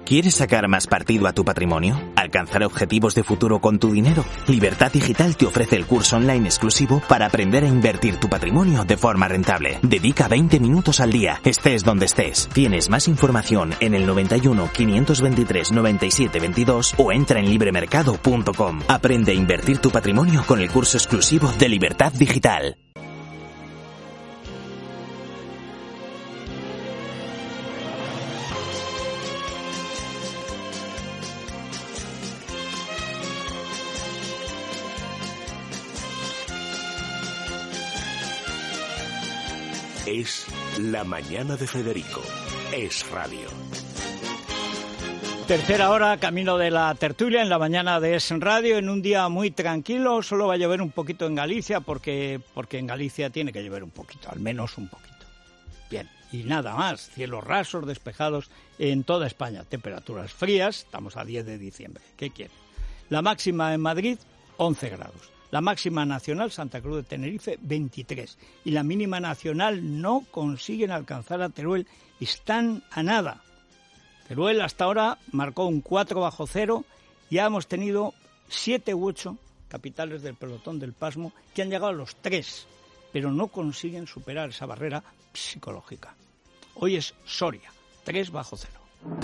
¿Quieres sacar más partido a tu patrimonio? ¿Alcanzar objetivos de futuro con tu dinero? Libertad Digital te ofrece el curso online exclusivo para aprender a invertir tu patrimonio de forma rentable. Dedica 20 minutos al día, estés donde estés. Tienes más información en el 91 523 97 22 o entra en libremercado.com. Aprende a invertir tu patrimonio con el curso exclusivo de Libertad Digital. Es La Mañana de Federico. Es radio. Tercera hora, camino de la tertulia en La Mañana de Es Radio, en un día muy tranquilo. Solo va a llover un poquito en Galicia, porque en Galicia tiene que llover un poquito, al menos un poquito. Bien, y nada más, cielos rasos, despejados en toda España. Temperaturas frías, estamos a 10 de diciembre. ¿Qué quiere? La máxima en Madrid, 11 grados. La máxima nacional, Santa Cruz de Tenerife, 23. Y la mínima nacional no consiguen alcanzar a Teruel. Están a nada. Teruel hasta ahora marcó un 4 bajo cero. Ya hemos tenido 7 u 8 capitales del pelotón del pasmo que han llegado a los 3. Pero no consiguen superar esa barrera psicológica. Hoy es Soria, 3 bajo cero.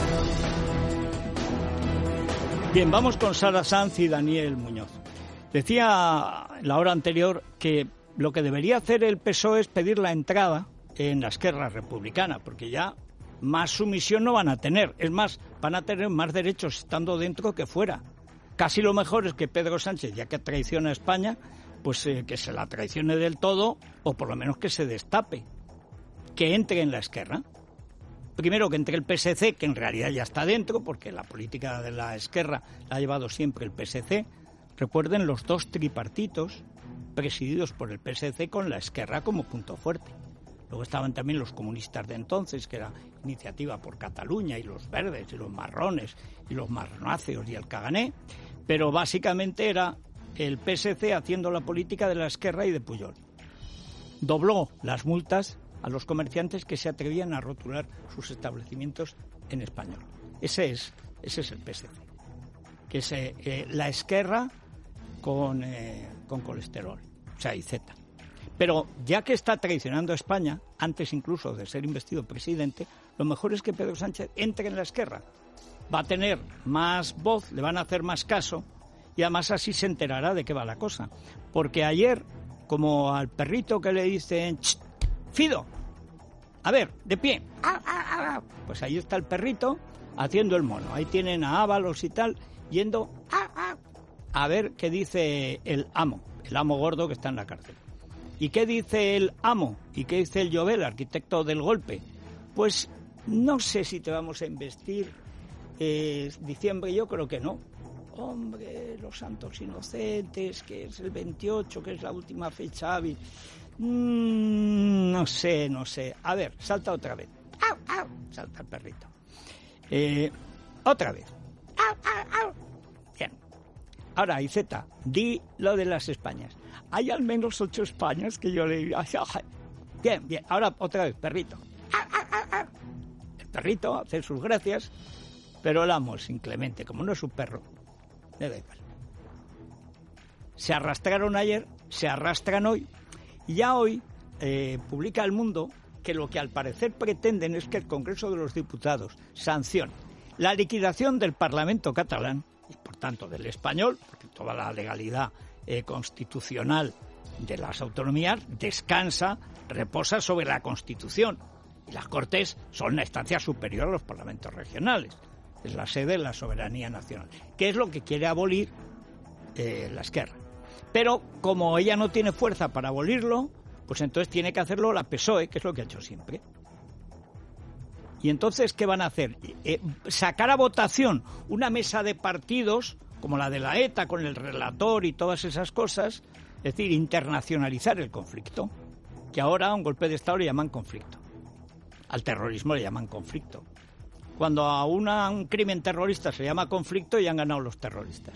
Bien, vamos con Sara Sanz y Daniel Muñoz. Decía en la hora anterior que lo que debería hacer el PSOE es pedir la entrada en la Esquerra Republicana, porque ya más sumisión no van a tener. Es más, van a tener más derechos estando dentro que fuera. Casi lo mejor es que Pedro Sánchez, ya que traiciona a España, pues que se la traicione del todo, o por lo menos que se destape, que entre en la Esquerra. Primero que entre el PSC, que en realidad ya está dentro, porque la política de la Esquerra la ha llevado siempre el PSC. Recuerden los 2 tripartitos presididos por el PSC con la Esquerra como punto fuerte. Luego estaban también los comunistas de entonces, que era Iniciativa por Cataluña, y los verdes, y los marrones, y los marronáceos, y el cagané. Pero básicamente era el PSC haciendo la política de la Esquerra y de Pujol. Dobló las multas a los comerciantes que se atrevían a rotular sus establecimientos en español. Ese es el PSC. Que es la Esquerra con colesterol, o sea, y Z. Pero ya que está traicionando a España, antes incluso de ser investido presidente, lo mejor es que Pedro Sánchez entre en la Esquerra. Va a tener más voz, le van a hacer más caso, y además así se enterará de qué va la cosa. Porque ayer, como al perrito que le dicen, Fido, a ver, de pie, pues ahí está el perrito haciendo el mono. Ahí tienen a Ábalos y tal, yendo a ver qué dice el amo gordo que está en la cárcel. ¿Y qué dice el amo? ¿Y qué dice el Llobel, arquitecto del golpe? Pues no sé si te vamos a investir diciembre, yo creo que no. Hombre, los santos inocentes, que es el 28, que es la última fecha hábil. No sé. A ver, salta otra vez. Salta el perrito. Otra vez. Bien. Ahora, Iceta, di lo de las Españas. Hay al menos 8 Españas que yo le digo. Bien. Ahora otra vez, perrito. El perrito hace sus gracias, pero el amo es inclemente. Como no es un perro, le da igual. Se arrastraron ayer, se arrastran hoy, y ya hoy publica El Mundo que lo que al parecer pretenden es que el Congreso de los Diputados sancione la liquidación del Parlamento catalán, y por tanto del español, porque toda la legalidad constitucional de las autonomías reposa sobre la Constitución. Y las Cortes son la instancia superior a los parlamentos regionales. Es la sede de la soberanía nacional, que es lo que quiere abolir la Esquerra. Pero como ella no tiene fuerza para abolirlo, pues entonces tiene que hacerlo la PSOE, que es lo que ha hecho siempre. Y entonces, ¿qué van a hacer? Sacar a votación una mesa de partidos, como la de la ETA, con el relator y todas esas cosas, es decir, internacionalizar el conflicto, que ahora a un golpe de Estado le llaman conflicto. Al terrorismo le llaman conflicto. Cuando a un crimen terrorista se llama conflicto, ya han ganado los terroristas.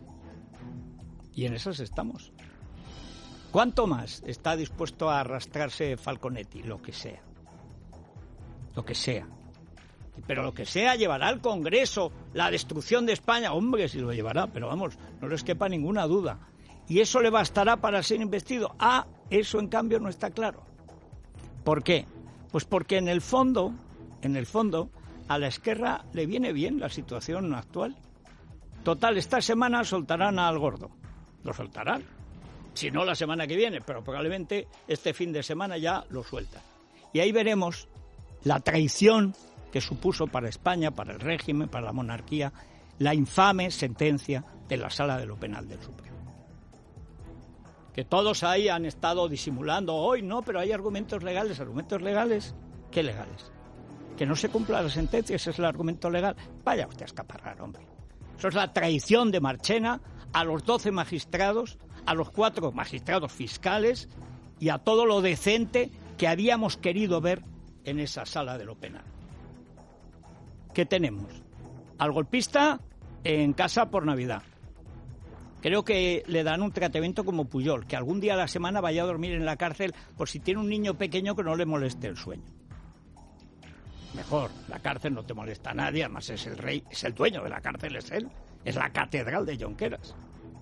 Y en esas estamos. ¿Cuánto más está dispuesto a arrastrarse Falconetti? Lo que sea. Pero lo que sea, llevará al Congreso la destrucción de España. Hombre, sí lo llevará, pero vamos, no les quepa ninguna duda. ¿Y eso le bastará para ser investido? Eso en cambio no está claro. ¿Por qué? Pues porque en el fondo, a la Esquerra le viene bien la situación actual. Total, esta semana soltarán al gordo. Lo soltarán. Si no la semana que viene, pero probablemente este fin de semana ya lo sueltan. Y ahí veremos la traición que supuso para España, para el régimen, para la monarquía, la infame sentencia de la Sala de lo Penal del Supremo. Que todos ahí han estado disimulando, hoy no, pero hay argumentos legales. ¿Argumentos legales? ¿Qué legales? Que no se cumpla la sentencia, ese es el argumento legal. Vaya usted a escaparrar, hombre. Eso es la traición de Marchena a los 12 magistrados, a los 4 magistrados fiscales y a todo lo decente que habíamos querido ver en esa Sala de lo Penal. ¿Qué tenemos? Al golpista en casa por Navidad. Creo que le dan un tratamiento como Pujol, que algún día a la semana vaya a dormir en la cárcel por si tiene un niño pequeño que no le moleste el sueño. Mejor, la cárcel no te molesta a nadie, además es el rey, es el dueño de la cárcel, es él, es la catedral de Jonqueras.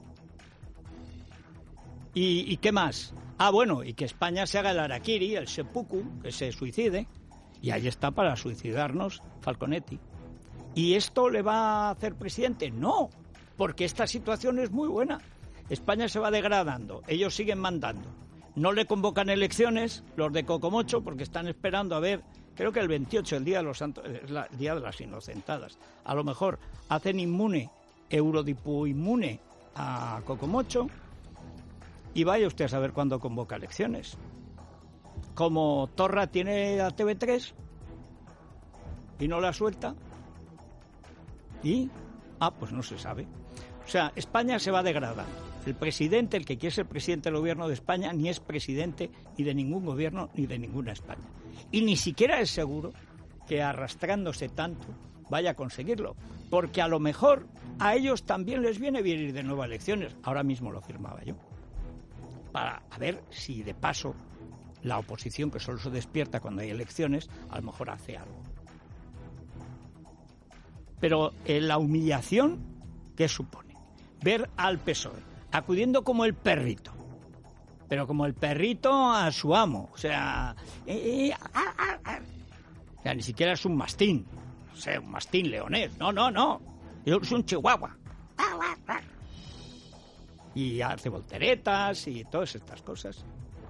¿Y qué más? Bueno, y que España se haga el harakiri, el seppuku, que se suicide, y ahí está para suicidarnos Falconetti. ¿Y esto le va a hacer presidente? No, porque esta situación es muy buena. España se va degradando, ellos siguen mandando. No le convocan elecciones, los de Cocomocho, porque están esperando a ver, creo que el 28, el Día de los Santos, el Día de las Inocentadas. A lo mejor hacen Eurodipu inmune a Cocomocho y vaya usted a saber cuándo convoca elecciones. Como Torra tiene a TV3 y no la suelta, pues no se sabe. O sea, España se va degradando. El presidente, el que quiere ser presidente del gobierno de España, ni es presidente ni de ningún gobierno ni de ninguna España. Y ni siquiera es seguro que arrastrándose tanto vaya a conseguirlo. Porque a lo mejor a ellos también les viene bien ir de nuevo a elecciones. Ahora mismo lo firmaba yo. Para ver si de paso la oposición, que solo se despierta cuando hay elecciones, a lo mejor hace algo. Pero la humillación, ¿qué supone? Ver al PSOE acudiendo como el perrito, pero como el perrito a su amo, o sea, ni siquiera es un mastín, no sé, un mastín leonés, no, es un chihuahua. Y hace volteretas y todas estas cosas.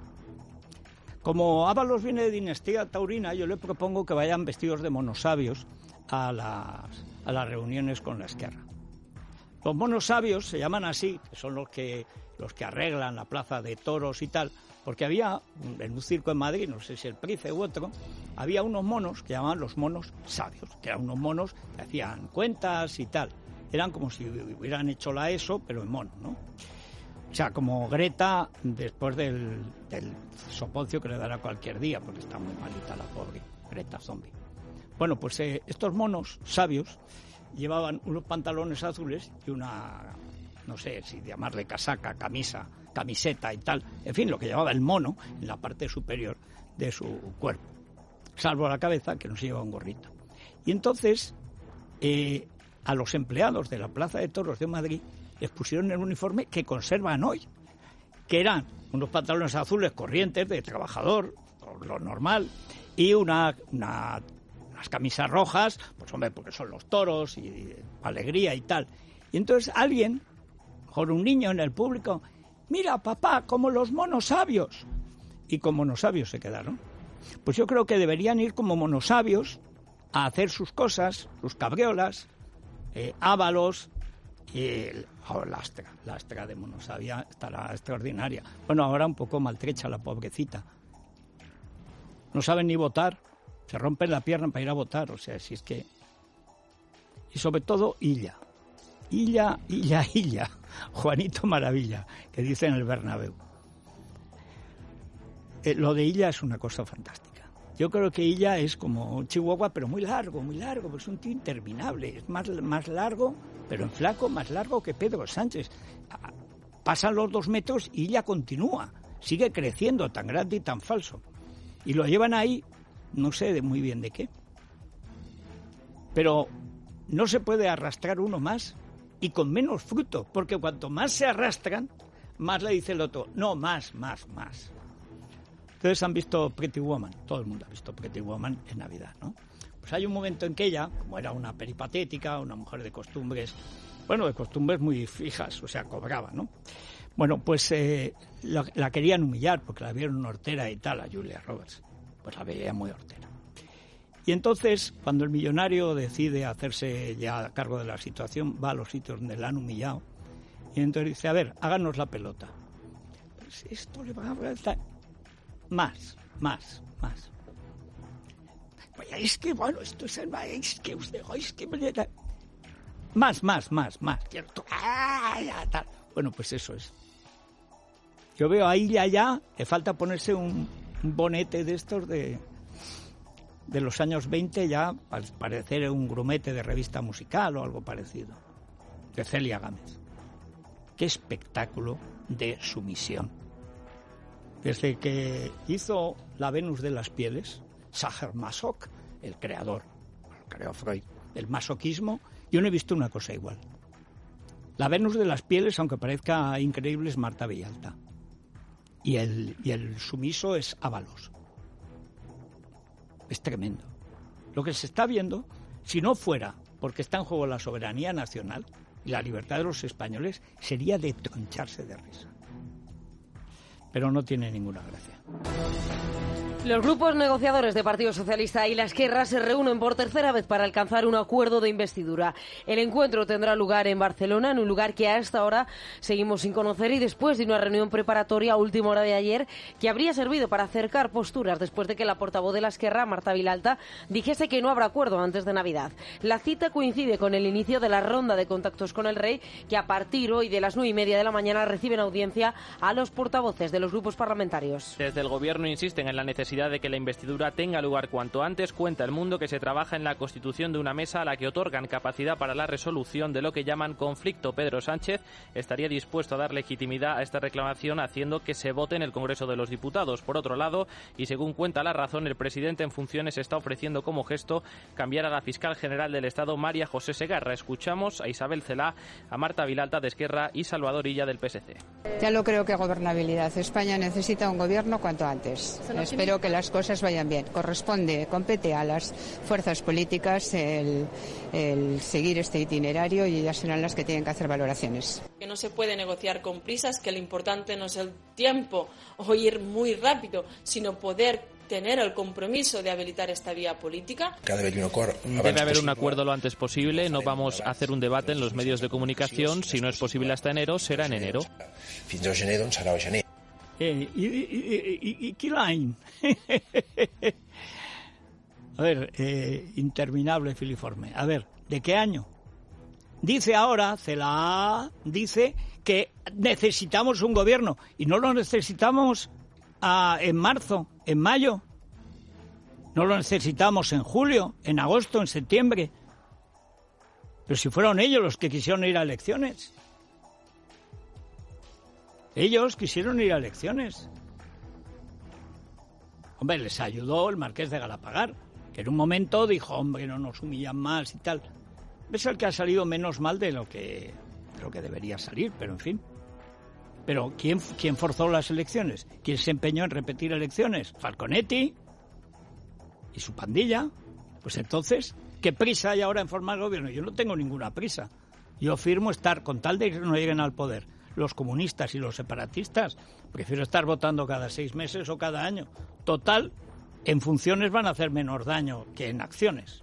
Como Ábalos viene de dinastía taurina, yo le propongo que vayan vestidos de monosabios a las reuniones con la Esquerra. Los monos sabios se llaman así, que son los que arreglan la plaza de toros y tal, porque había en un circo en Madrid, no sé si el Price u otro, había unos monos que llamaban los monos sabios, que eran unos monos que hacían cuentas y tal. Eran como si hubieran hecho la ESO, pero en mono, ¿no? O sea, como Greta después del soponcio que le dará cualquier día, porque está muy malita la pobre Greta zombie. Bueno, pues estos monos sabios llevaban unos pantalones azules y una, no sé si llamarle casaca, camisa, camiseta y tal, en fin, lo que llevaba el mono en la parte superior de su cuerpo, salvo la cabeza, que no se llevaba un gorrito. Y entonces, a los empleados de la Plaza de Toros de Madrid les pusieron el uniforme que conservan hoy, que eran unos pantalones azules corrientes de trabajador, lo normal, y unas camisas rojas, pues hombre, porque son los toros y alegría y tal. Y entonces alguien, mejor un niño en el público, mira papá, como los monos sabios. Y como monosabios se quedaron. Pues yo creo que deberían ir como monosabios a hacer sus cosas, sus cabriolas, Ábalos y la Astra de monosabia estará extraordinaria. Bueno, ahora un poco maltrecha la pobrecita. No saben ni votar. Se rompen la pierna para ir a votar, o sea, si es que... Y sobre todo, Illa, Juanito Maravilla, que dice en el Bernabéu. Lo de Illa es una cosa fantástica. Yo creo que Illa es como un chihuahua, pero muy largo, porque es un tío interminable. Es más largo, pero en flaco, más largo que Pedro Sánchez. Pasan los 2 metros y Illa continúa, sigue creciendo, tan grande y tan falso. Y lo llevan ahí... No sé muy bien de qué. Pero no se puede arrastrar uno más y con menos fruto, porque cuanto más se arrastran, más le dice el otro, no, más. Ustedes han visto Pretty Woman, todo el mundo ha visto Pretty Woman en Navidad, ¿no? Pues hay un momento en que ella, como era una peripatética, una mujer de costumbres muy fijas, o sea, cobraba, ¿no? Bueno, pues la querían humillar porque la vieron hortera y tal, a Julia Roberts. Pues la veía muy hortera. Y entonces, cuando el millonario decide hacerse ya a cargo de la situación, va a los sitios donde la han humillado y entonces dice, a ver, háganos la pelota. Pues esto le va a... Más. Pues es que, bueno, esto es el... Es que usted... Es que... Más. ¿Cierto? Tal. Bueno, pues eso es. Yo veo ahí y allá, le falta ponerse un bonete de estos de los años 20 ya, para parecer un grumete de revista musical o algo parecido, de Celia Gámez. Qué espectáculo de sumisión. Desde que hizo La Venus de las Pieles, Sacher-Masoch, el creador, lo creó Freud, el masoquismo, yo no he visto una cosa igual. La Venus de las Pieles, aunque parezca increíble, es Marta Villalta. Y el sumiso es Ábalos. Es tremendo. Lo que se está viendo, si no fuera porque está en juego la soberanía nacional y la libertad de los españoles, sería de troncharse de risa. Pero no tiene ninguna gracia. Los grupos negociadores de Partido Socialista y la Esquerra se reúnen por tercera vez para alcanzar un acuerdo de investidura. El encuentro tendrá lugar en Barcelona, en un lugar que a esta hora seguimos sin conocer y después de una reunión preparatoria a última hora de ayer que habría servido para acercar posturas después de que la portavoz de la Esquerra, Marta Vilalta, dijese que no habrá acuerdo antes de Navidad. La cita coincide con el inicio de la ronda de contactos con el rey, que a partir hoy de las 9:30 de la mañana reciben audiencia a los portavoces de los grupos parlamentarios. Desde el Gobierno insisten en la necesidad de que la investidura tenga lugar cuanto antes. Cuenta El Mundo que se trabaja en la constitución de una mesa a la que otorgan capacidad para la resolución de lo que llaman conflicto. Pedro Sánchez estaría dispuesto a dar legitimidad a esta reclamación haciendo que se vote en el Congreso de los Diputados. Por otro lado, y según cuenta La Razón, el presidente en funciones está ofreciendo como gesto cambiar a la fiscal general del Estado, María José Segarra. Escuchamos a Isabel Celaá, a Marta Vilalta de Esquerra y Salvador Illa del PSC. Ya no creo que gobernabilidad. España necesita un gobierno cuanto antes. Espero que las cosas vayan bien. Compete a las fuerzas políticas el seguir este itinerario y ellas serán las que tienen que hacer valoraciones. Que no se puede negociar con prisas, que lo importante no es el tiempo o ir muy rápido, sino poder tener el compromiso de habilitar esta vía política. Debe haber un acuerdo lo antes posible. No vamos a hacer un debate en los medios de comunicación. Si no es posible hasta enero, será en enero. ¿Y qué line? A ver, interminable filiforme. A ver, ¿de qué año? Dice ahora, Celaá dice que necesitamos un gobierno y no lo necesitamos en marzo, en mayo. No lo necesitamos en julio, en agosto, en septiembre. Pero si fueron ellos los que quisieron ir a elecciones. Ellos quisieron ir a elecciones. Hombre, les ayudó el marqués de Galapagar, que en un momento dijo, hombre, no nos humillan más y tal. Es el que ha salido menos mal de lo que debería salir, pero en fin. Pero ¿quién forzó las elecciones? ¿Quién se empeñó en repetir elecciones? Falconetti y su pandilla. Pues entonces, ¿qué prisa hay ahora en formar gobierno? Yo no tengo ninguna prisa. Yo firmo estar, con tal de que no lleguen al poder los comunistas y los separatistas, prefiero estar votando cada 6 meses o cada año. Total, en funciones van a hacer menos daño que en acciones.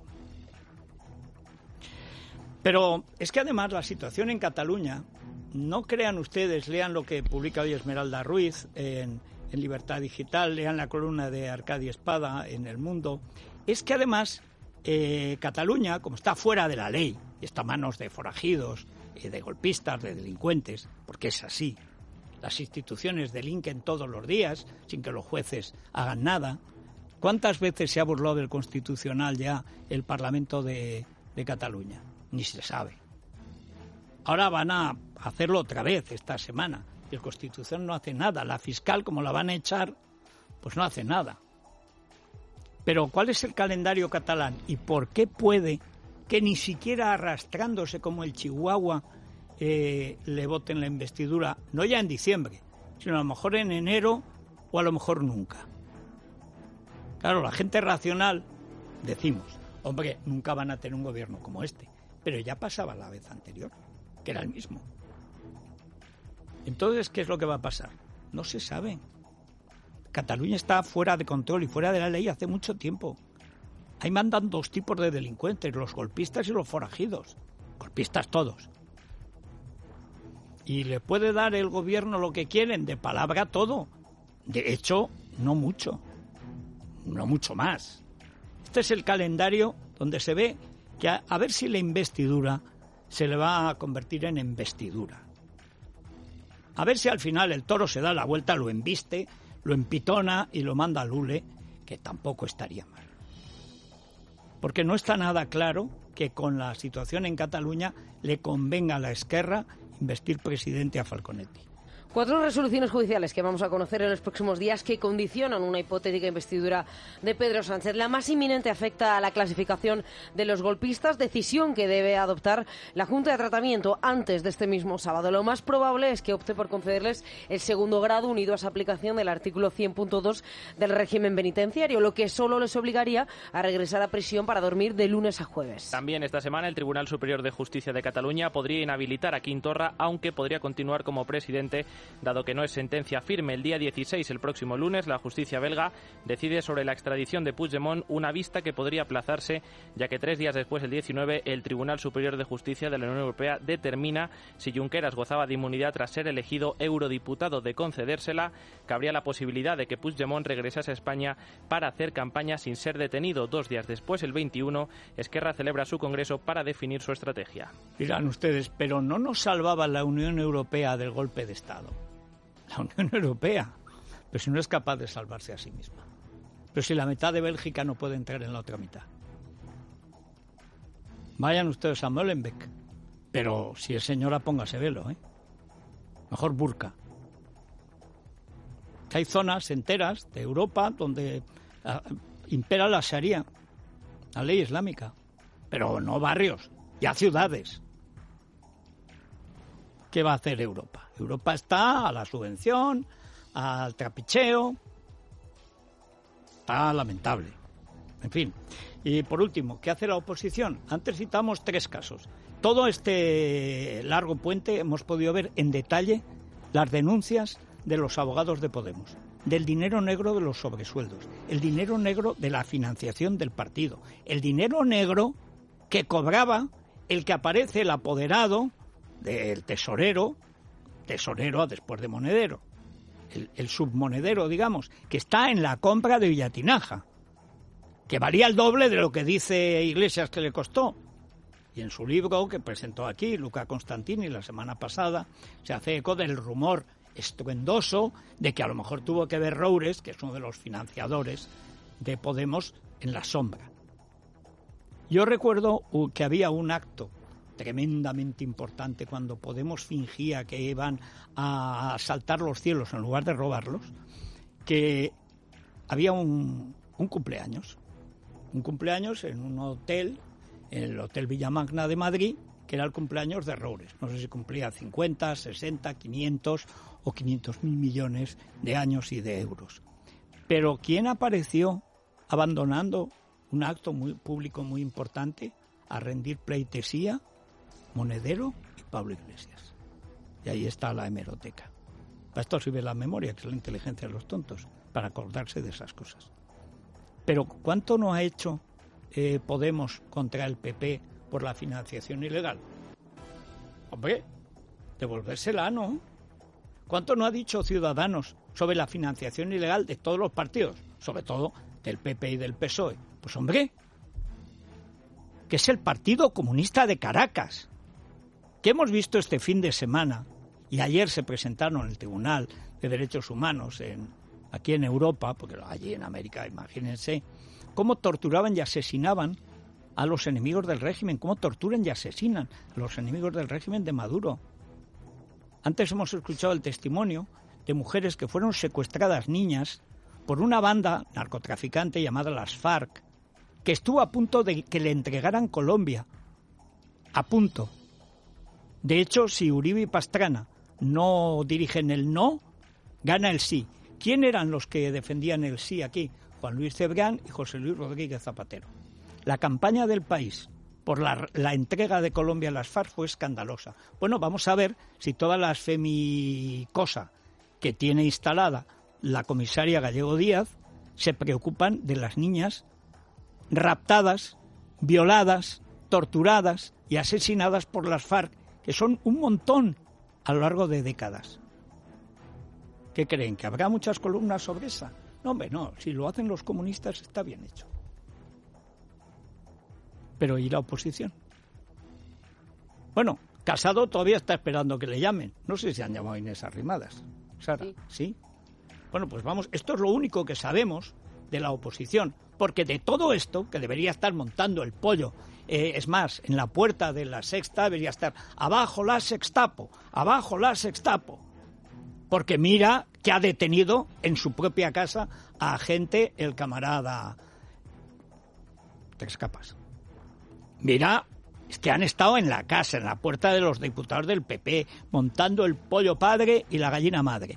Pero es que además la situación en Cataluña, no crean ustedes, lean lo que publica hoy Esmeralda Ruiz en Libertad Digital, lean la columna de Arcadi Espada en El Mundo, es que además Cataluña, como está fuera de la ley, y está a manos de forajidos, de golpistas, de delincuentes, porque es así. Las instituciones delinquen todos los días sin que los jueces hagan nada. ¿Cuántas veces se ha burlado del Constitucional ya el Parlamento de Cataluña? Ni se sabe. Ahora van a hacerlo otra vez esta semana. Y el Constitucional no hace nada. La fiscal, como la van a echar, pues no hace nada. Pero ¿cuál es el calendario catalán? ¿Y por qué puede que ni siquiera arrastrándose como el Chihuahua le voten la investidura, no ya en diciembre, sino a lo mejor en enero o a lo mejor nunca. Claro, la gente racional decimos, hombre, nunca van a tener un gobierno como este, pero ya pasaba la vez anterior, que era el mismo. Entonces, ¿qué es lo que va a pasar? No se sabe. Cataluña está fuera de control y fuera de la ley hace mucho tiempo. Ahí mandan dos tipos de delincuentes, los golpistas y los forajidos. Golpistas todos. Y le puede dar el gobierno lo que quieren, de palabra todo. De hecho, no mucho. No mucho más. Este es el calendario donde se ve que a ver si la investidura se le va a convertir en embestidura. A ver si al final el toro se da la vuelta, lo embiste, lo empitona y lo manda a Lule, que tampoco estaría mal. Porque no está nada claro que con la situación en Cataluña le convenga a la Esquerra investir presidente a Falconetti. 4 resoluciones judiciales que vamos a conocer en los próximos días que condicionan una hipotética investidura de Pedro Sánchez. La más inminente afecta a la clasificación de los golpistas, decisión que debe adoptar la Junta de Tratamiento antes de este mismo sábado. Lo más probable es que opte por concederles el segundo grado unido a esa aplicación del artículo 100.2 del régimen penitenciario, lo que solo les obligaría a regresar a prisión para dormir de lunes a jueves. También esta semana el Tribunal Superior de Justicia de Cataluña podría inhabilitar a Quim Torra, aunque podría continuar como presidente, dado que no es sentencia firme. El día 16, el próximo lunes, la justicia belga decide sobre la extradición de Puigdemont, una vista que podría aplazarse, ya que 3 días después, el 19, el Tribunal Superior de Justicia de la Unión Europea determina si Junqueras gozaba de inmunidad tras ser elegido eurodiputado. De concedérsela, cabría la posibilidad de que Puigdemont regresase a España para hacer campaña sin ser detenido. 2 días después, el 21, Esquerra celebra su congreso para definir su estrategia. Dirán ustedes, pero no nos salvaba la Unión Europea del golpe de Estado. La Unión Europea, pero si no es capaz de salvarse a sí misma. Pero si la mitad de Bélgica no puede entrar en la otra mitad. Vayan ustedes a Molenbeek, pero si es señora, póngase velo, mejor burka. Que hay zonas enteras de Europa donde impera la Sharia, la ley islámica, pero no barrios, ya ciudades. ¿Qué va a hacer Europa? Europa está a la subvención, al trapicheo. Está lamentable. En fin. Y por último, ¿qué hace la oposición? Antes citamos 3 casos. Todo este largo puente hemos podido ver en detalle las denuncias de los abogados de Podemos, del dinero negro de los sobresueldos, el dinero negro de la financiación del partido, el dinero negro que cobraba el que aparece el apoderado del tesorero después de Monedero, el submonedero, digamos, que está en la compra de Villatinaja, que valía el doble de lo que dice Iglesias que le costó. Y en su libro que presentó aquí, Luca Constantini, la semana pasada, se hace eco del rumor estruendoso de que a lo mejor tuvo que ver Roures, que es uno de los financiadores de Podemos, en la sombra. Yo recuerdo que había un acto tremendamente importante cuando Podemos fingía que iban a asaltar los cielos en lugar de robarlos, que había un cumpleaños en un hotel, en el Hotel Villamagna de Madrid, que era el cumpleaños de Roures. No sé si cumplía 50, 60, 500 o 500.000 millones de años y de euros. Pero ¿quién apareció abandonando un acto muy público muy importante a rendir pleitesía? Monedero y Pablo Iglesias. Y ahí está la hemeroteca. Para esto sirve la memoria, que es la inteligencia de los tontos, para acordarse de esas cosas. Pero ¿cuánto no ha hecho Podemos contra el PP por la financiación ilegal? Hombre, devolvérsela, ¿no? ¿Cuánto no ha dicho Ciudadanos sobre la financiación ilegal de todos los partidos, sobre todo del PP y del PSOE? Pues hombre, que es el Partido Comunista de Caracas, que hemos visto este fin de semana, y ayer se presentaron en el Tribunal de Derechos Humanos aquí en Europa, porque allí en América, imagínense, cómo torturaban y asesinaban a los enemigos del régimen, cómo torturan y asesinan a los enemigos del régimen de Maduro. Antes hemos escuchado el testimonio de mujeres que fueron secuestradas, niñas, por una banda narcotraficante llamada las FARC, que estuvo a punto de que le entregaran Colombia. A punto. De hecho, si Uribe y Pastrana no dirigen el no, gana el sí. ¿Quién eran los que defendían el sí aquí? Juan Luis Cebrián y José Luis Rodríguez Zapatero. La campaña del país por la entrega de Colombia a las FARC fue escandalosa. Bueno, vamos a ver si todas las femicosa que tiene instalada la comisaria Gallego Díaz se preocupan de las niñas raptadas, violadas, torturadas y asesinadas por las FARC, que son un montón a lo largo de décadas. ¿Qué creen? ¿Que habrá muchas columnas sobre esa? No, hombre, no. Si lo hacen los comunistas está bien hecho. Pero ¿y la oposición? Bueno, Casado todavía está esperando que le llamen. No sé si han llamado a Inés Arrimadas. Sara, ¿sí? Bueno, pues vamos. Esto es lo único que sabemos de la oposición. Porque de todo esto, que debería estar montando el pollo, es más, en la puerta de la Sexta debería estar abajo la Sextapo, abajo la Sextapo. Porque mira que ha detenido en su propia casa a gente, el camarada Tres Capas. Mira, es que han estado en la casa, en la puerta de los diputados del PP, montando el pollo padre y la gallina madre.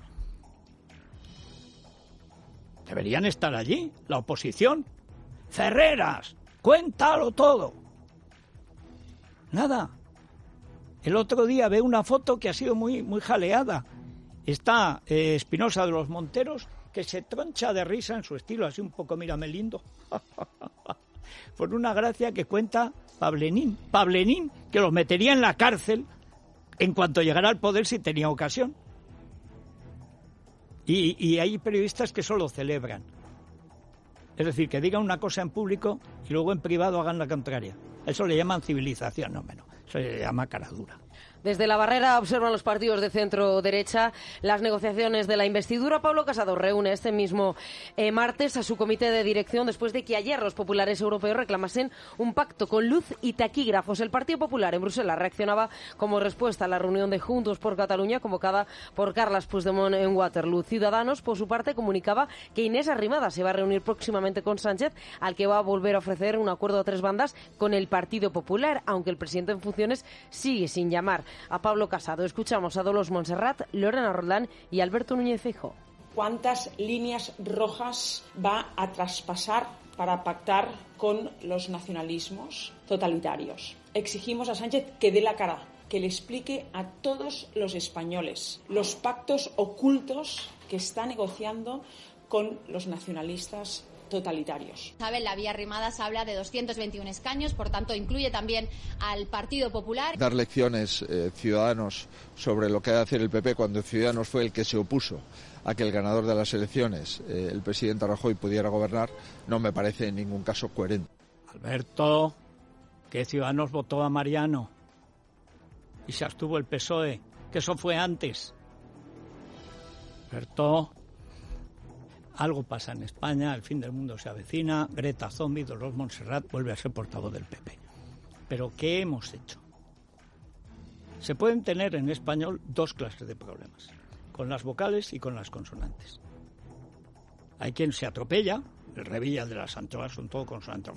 Deberían estar allí, la oposición. Ferreras, cuéntalo todo. Nada. El otro día veo una foto que ha sido muy jaleada. Está Espinosa de los Monteros, que se troncha de risa en su estilo, así un poco, mírame lindo. Por una gracia que cuenta Pablenín, que los metería en la cárcel en cuanto llegara al poder si tenía ocasión. Y hay periodistas que solo celebran. Es decir, que digan una cosa en público y luego en privado hagan la contraria. Eso le llaman civilización, no menos. Eso se llama cara dura. Desde la barrera observan los partidos de centro-derecha las negociaciones de la investidura. Pablo Casado reúne este mismo martes a su comité de dirección después de que ayer los populares europeos reclamasen un pacto con luz y taquígrafos. El Partido Popular en Bruselas reaccionaba como respuesta a la reunión de Juntos por Cataluña convocada por Carles Puigdemont en Waterloo. Ciudadanos, por su parte, comunicaba que Inés Arrimadas se va a reunir próximamente con Sánchez, al que va a volver a ofrecer un acuerdo a tres bandas con el Partido Popular, aunque el presidente en funciones sigue sin llamar a Pablo Casado. Escuchamos a Dolors Montserrat, Lorena Roldán y Alberto Núñez Feijóo. ¿Cuántas líneas rojas va a traspasar para pactar con los nacionalismos totalitarios? Exigimos a Sánchez que dé la cara, que le explique a todos los españoles los pactos ocultos que está negociando con los nacionalistas totalitarios. ¿Saben? La vía Arrimadas habla de 221 escaños, por tanto incluye también al Partido Popular. Dar lecciones Ciudadanos sobre lo que ha de hacer el PP cuando Ciudadanos fue el que se opuso a que el ganador de las elecciones, el presidente Rajoy, pudiera gobernar, no me parece en ningún caso coherente. Alberto, que Ciudadanos votó a Mariano y se abstuvo el PSOE, que eso fue antes. Alberto, algo pasa en España, el fin del mundo se avecina, Greta Zombie, Dolors Montserrat vuelve a ser portavoz del PP. ¿Pero qué hemos hecho? Se pueden tener en español dos clases de problemas, con las vocales y con las consonantes. Hay quien se atropella, el Revilla, el de las anchoas, son todo consonantes.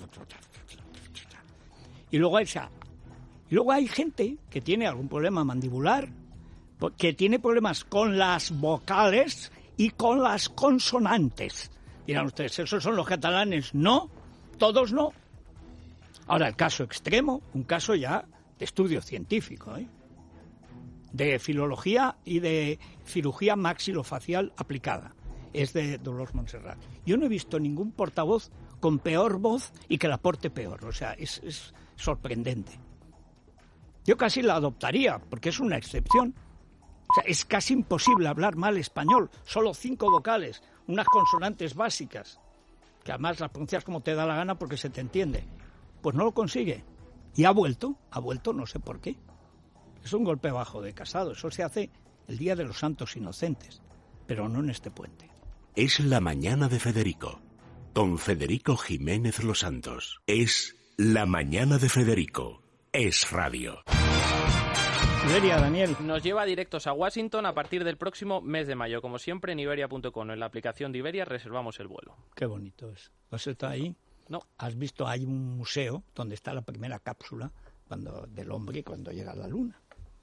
Y luego hay gente que tiene algún problema mandibular, que tiene problemas con las vocales y con las consonantes. Dirán ustedes, ¿esos son los catalanes? No, todos no. Ahora, el caso extremo, un caso ya de estudio científico, de filología y de cirugía maxilofacial aplicada. Es de Dolors Montserrat. Yo no he visto ningún portavoz con peor voz y que la porte peor. O sea, es sorprendente. Yo casi la adoptaría, porque es una excepción. O sea, es casi imposible hablar mal español. Solo 5 vocales, unas consonantes básicas, que además las pronuncias como te da la gana porque se te entiende. Pues no lo consigue. Y ha vuelto, no sé por qué. Es un golpe bajo de Casado. Eso se hace el Día de los Santos Inocentes, pero no en este puente. Es la mañana de Federico, con Federico Jiménez Los Santos. Es la mañana de Federico. Es radio. Iberia, Daniel. Nos lleva directos a Washington a partir del próximo mes de mayo. Como siempre, en Iberia.com, en la aplicación de Iberia, reservamos el vuelo. Qué bonito es. ¿Vas a estar ahí? No. ¿Has visto? Hay un museo donde está la primera cápsula del hombre cuando llega a la Luna.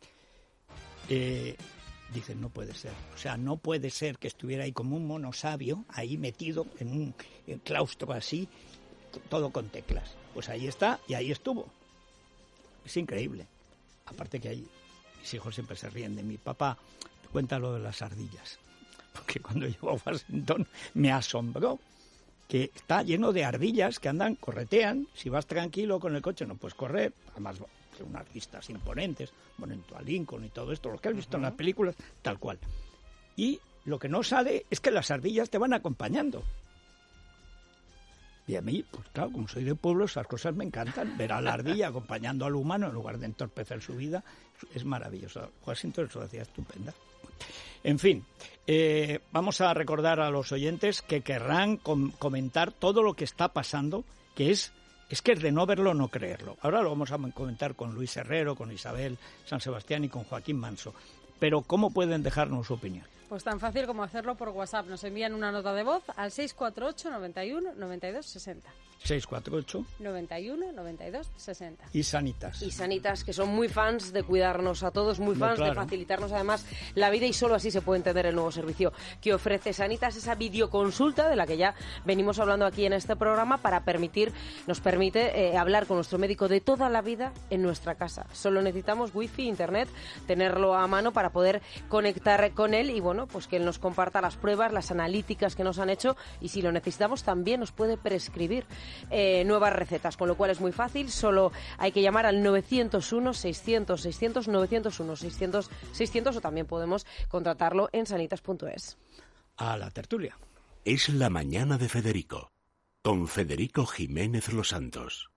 Dicen, no puede ser. O sea, no puede ser que estuviera ahí como un mono sabio, ahí metido en un claustro así, todo con teclas. Pues ahí está y ahí estuvo. Es increíble. Aparte que mis hijos siempre se ríen de mi papá. Cuenta lo de las ardillas. Porque cuando llegó a Washington me asombró que está lleno de ardillas que corretean. Si vas tranquilo con el coche no puedes correr. Además, unas vistas imponentes, monumento a Lincoln y todo esto, lo que has visto en las películas, tal cual. Y lo que no sale es que las ardillas te van acompañando. Y a mí, pues claro, como soy de pueblo, esas cosas me encantan. Ver a la ardilla acompañando al humano en lugar de entorpecer su vida es maravilloso. Washington es una ciudad estupenda. En fin, vamos a recordar a los oyentes que querrán comentar todo lo que está pasando, que es que es de no verlo, no creerlo. Ahora lo vamos a comentar con Luis Herrero, con Isabel San Sebastián y con Joaquín Manso. Pero ¿cómo pueden dejarnos su opinión? Pues tan fácil como hacerlo por WhatsApp. Nos envían una nota de voz al 648 91 92 60. 648 91 92 60. Y Sanitas. Y Sanitas, que son muy fans de cuidarnos a todos, muy fans de facilitarnos además la vida, y solo así se puede entender el nuevo servicio que ofrece Sanitas, esa videoconsulta de la que ya venimos hablando aquí en este programa nos permite hablar con nuestro médico de toda la vida en nuestra casa. Solo necesitamos wifi, internet, tenerlo a mano para poder conectar con él y bueno, pues que él nos comparta las pruebas, las analíticas que nos han hecho, y si lo necesitamos también nos puede prescribir nuevas recetas, con lo cual es muy fácil. Solo hay que llamar al 901 600 600 901 600 600 o también podemos contratarlo en sanitas.es. A la tertulia. Es la mañana de Federico, con Federico Jiménez Los Santos.